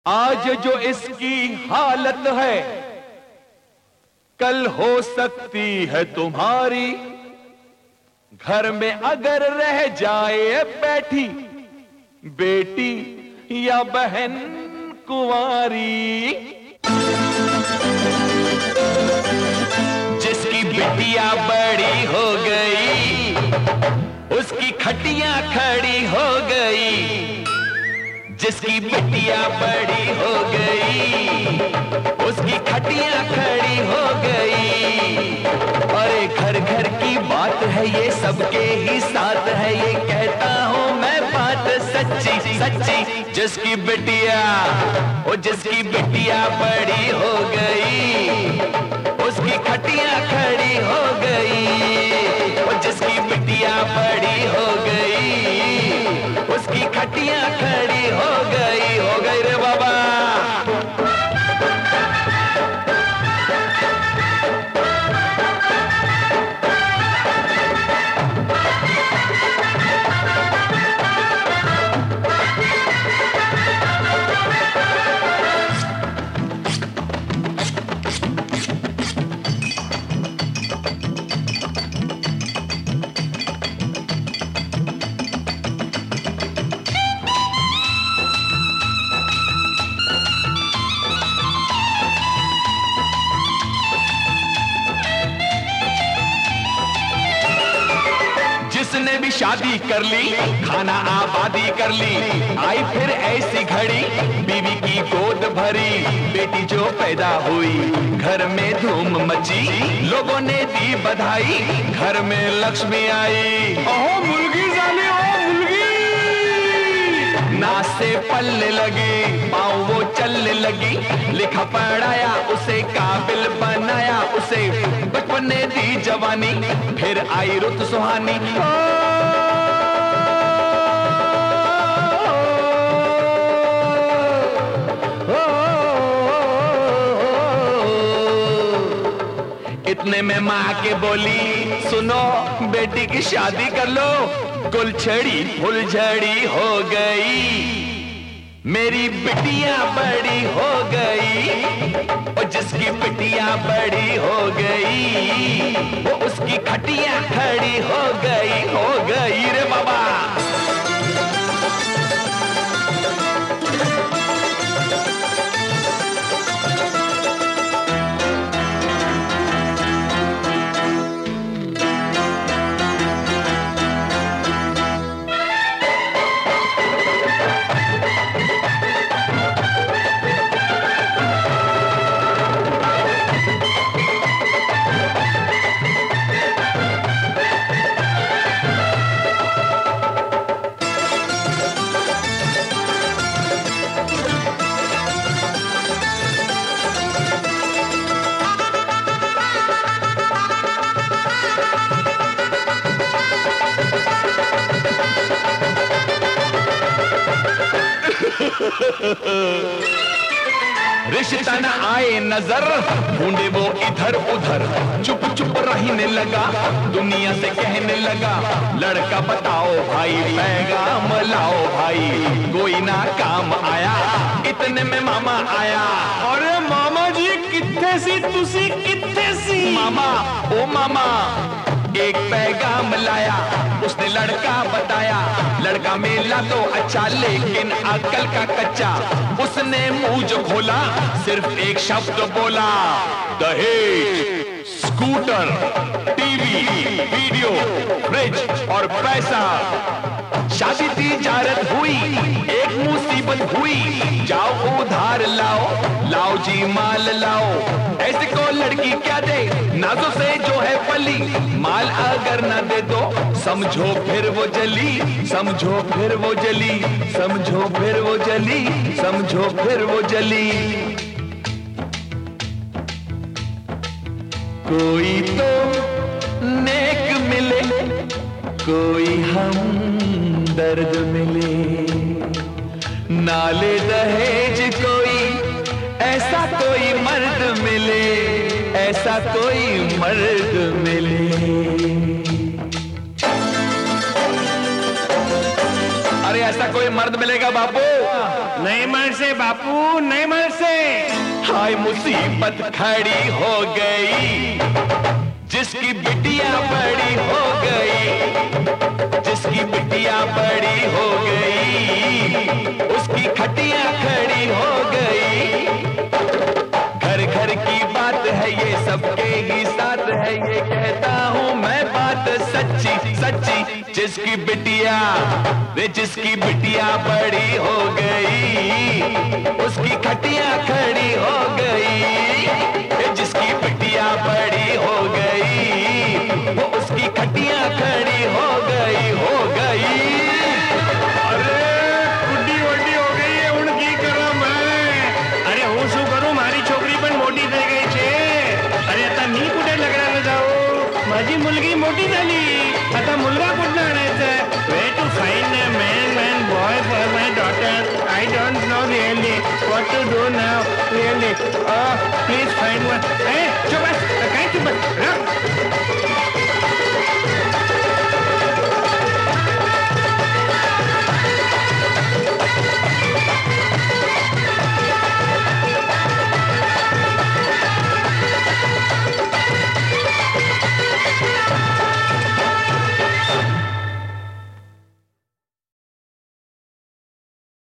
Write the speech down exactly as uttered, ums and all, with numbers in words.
आज जो इसकी हालत है कल हो सकती है तुम्हारी। घर में अगर रह जाए बैठी बेटी या बहन कुंवारी, जिसकी बिटिया बड़ी हो गई उसकी खटिया खड़ी हो गई। जिसकी बिटिया बड़ी हो गई उसकी खटिया खड़ी हो गई। अरे घर घर की बात है ये, सबके ही साथ है ये, कहता हूँ मैं बात सच्ची सच्ची। जिसकी बिटिया ओ जिसकी बिटिया बड़ी हो गई उसकी खटिया खड़ी हो गई। और जिसकी बिटिया बड़ी हो गई उसकी खटिया खड़ी हो गई। हो गई रे बाबा। जिसने भी शादी कर ली खाना आबादी कर ली, आई फिर ऐसी घड़ी बीवी की गोद भरी। बेटी जो पैदा हुई घर में धूम मची, लोगों ने दी बधाई घर में लक्ष्मी आई। ओहो मुर्गी जाने ओ मुर्गी, नाच से पलने लगी पाँव वो चलने लगी। लिखा पढ़ाया उसे काबिल बनाया उसे, बचपन ने दी जवानी फिर आई रुत सुहानी। इतने में माँ के बोली सुनो बेटी की शादी कर लो। गुलछड़ी फुलझड़ी हो गई मेरी बिटिया बड़ी हो गई। और जिसकी बिटिया बड़ी हो गई वो उसकी खटिया खड़ी हो गई। हो गई रे बाबा। रिश्ता न आए नजर ढूंढे वो इधर उधर, चुप चुप रहने लगा दुनिया से कहने लगा। लड़का बताओ भाई पैगाम लाओ भाई, कोई ना काम आया इतने में मामा आया। अरे मामा जी कित्थे सी तुसी कित्थे सी। मामा ओ मामा एक पैगाम लाया, उसने लड़का बताया। लड़का मिला तो अच्छा लेकिन अक्ल का कच्चा। उसने मुंह जो खोला सिर्फ एक शब्द बोला, दहेज, स्कूटर, टीवी, वीडियो, फ्रिज और पैसा। शादी तिजारत हुई एक मुसीबत हुई, जाओ उधार लाओ लाओ जी माल लाओ। ऐसे को लड़की क्या दे नाजों से जो है पली, माल अगर ना दे दो समझो फिर वो जली। समझो फिर वो जली समझो फिर वो जली समझो फिर वो जली। कोई तो नेक मिले कोई हम दर्द मिले, नाले दहेज कोई ऐसा कोई मर्द मिले, ऐसा कोई मर्द मिले। अरे ऐसा कोई मर्द मिलेगा बापू? नहीं मर से बापू, नहीं मर से। हाय मुसीबत खड़ी हो गई, जिसकी बिटिया बड़ी हो गई, जिसकी बिटिया बड़ी हो गई, उसकी खटिया खड़ी हो गई। घर घर की बात है ये, सबके ही साथ है ये, कहता हूँ मैं बात सच्ची सच्ची। जिसकी बिटिया वे जिसकी बिटिया बड़ी हो गई, उसकी खटिया खड़ी हो गई। जिसकी बिटिया बड़ी हो गई, वो उसकी खटिया खड़ी हो गई, हो गई। अरे बुड्ढी वड्डी हो गई है, उन की करो मैं। अरे हूँ शू करूँ, मारी छोकरी पण मोटी થઈ ગઈ છે। अरे आता मी कुठे लग्नाला जाऊ, माझी मुलगी मोठी झाली, आता मुलगा कुठला आणायचा? Where to find a man and boy for my daughter? I don't know really what to do now, really. Oh, please find one. Hey, चुप बस, काय चुप बस?